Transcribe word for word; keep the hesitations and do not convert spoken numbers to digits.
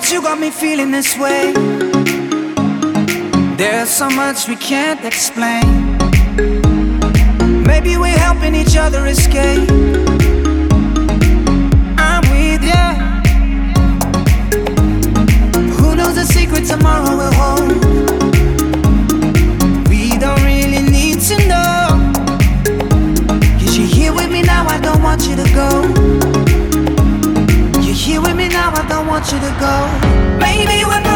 You got me feeling this way. There's so much we can't explain. Maybe we're helping each other escape. I'm with ya. Who knows the secret tomorrow will hold? We don't really need to know. 'Cause you're here with me now, I don't want you to go. You're here with me now, I don't want you to go. Maybe we're